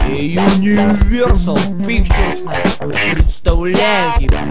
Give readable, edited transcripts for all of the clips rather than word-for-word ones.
и Universal Pictures представляют тебя.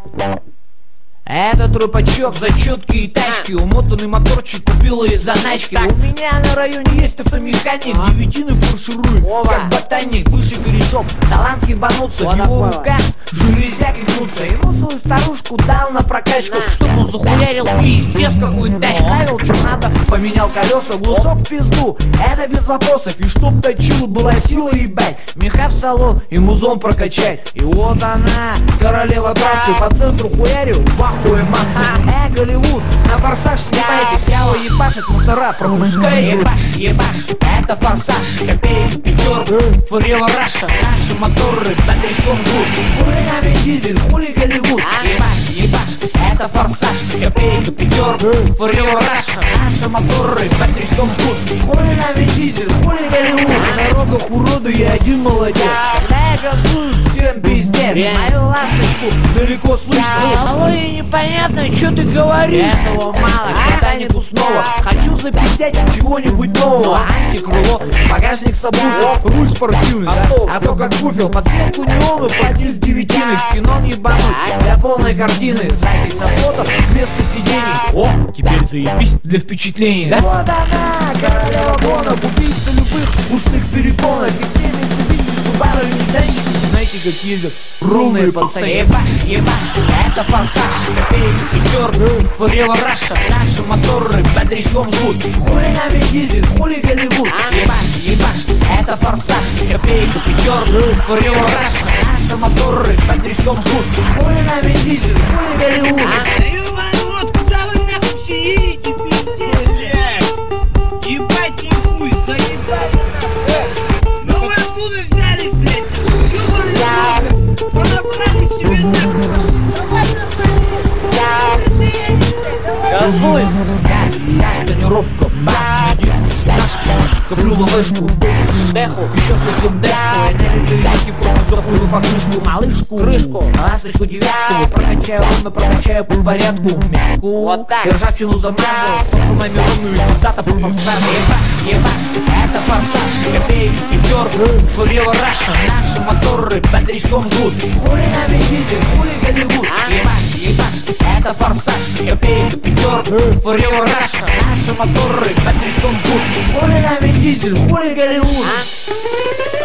Этот рэпачок за четкие тачки, умотанный моторчик купила из заначки. У меня на районе есть автомеханик, девятины фарширует, как ботаник, бывший корешок. Талант ебануться, в его руках железяки гнутся. Ему свою старушку дал на прокачку, чтоб он захуярил пиздец какую тачку. Ставил что надо, поменял колеса, глушок в пизду, это без вопросов. И чтоб точила была сила, ебать, меха в салон и музон прокачать. И вот она, королева трассы, по центру хуярю, бахуя масса. Голливуд, на форсаж снимайтесь, ява ебашит мусора, пропускай. Ебаш, ебаш, это форсаж, копейки, пятерка, Forever Russia. Наши моторы под риском жгут, хули нами дизель, хули Голливуд. Ебаш, ебаш, это форсаж, копейки, пятерка, Forever Russia. Наши моторы под риском жгут, хули нами дизель, хули Голливуд. На дорогах уроды, я один молодец, когда я газую, всем пиздец. Мою ласточку далеко слышно. Алло, и непонятно, что ты говоришь. Этого мало, ботанику снова хочу запиздять чего-нибудь нового. Антикрыло, багажник собрал, руль спортивный, а то как буфел, подсветку неону, подниз девятины, ксенон ебануть для полной картины. Запись со фото вместо сидений. О, теперь заебись для впечатлений. Да? Вот она, королева гонок, убийца любых устных перепонок. И все Mitsubishi, Subaru, Nissan. Знаете, как ездят ровные пацаны. Ебаш, ебаш, это форсаж, копейки, пятерка, Forever Russia. Наши моторы под риском жгут, хули нами дизель, хули Голливуд. Ебаш, ебаш, это форсаж, копейки, пятерка, Forever Russia. Наши моторы под риском жгут, хули нами дизель, хули Голливуд. Куда вы нахуй все едете, пиздец, блядь? Ебать нихуй, заебали нахуй. Ну вы откуда взялись, блядь? Ёбаный, понабрали себе нахуй. Газуй, газ, тонировка, бас, коплю ловешку, деху, еще совсем дешку. Я не люблю лики, запую покрышку, малышку, крышку, ласточку, девятку. Прокачаю ровно, прокачаю по порядку, мягку, вот так, ржавчину замазал, с пацанами ровную, пиздата по форсажу. Ебаш, ебаш, это форсаж, копейки, пятерка, Forever Russia. Наши моторы под риском жгут, хули нами дизель, хули Голливуд. Ебаш, ебаш, это форсаж, копейки, пятерка, Forever Russia. Наши моторы под риском жгут, хули нами дизель, хули Голливуд.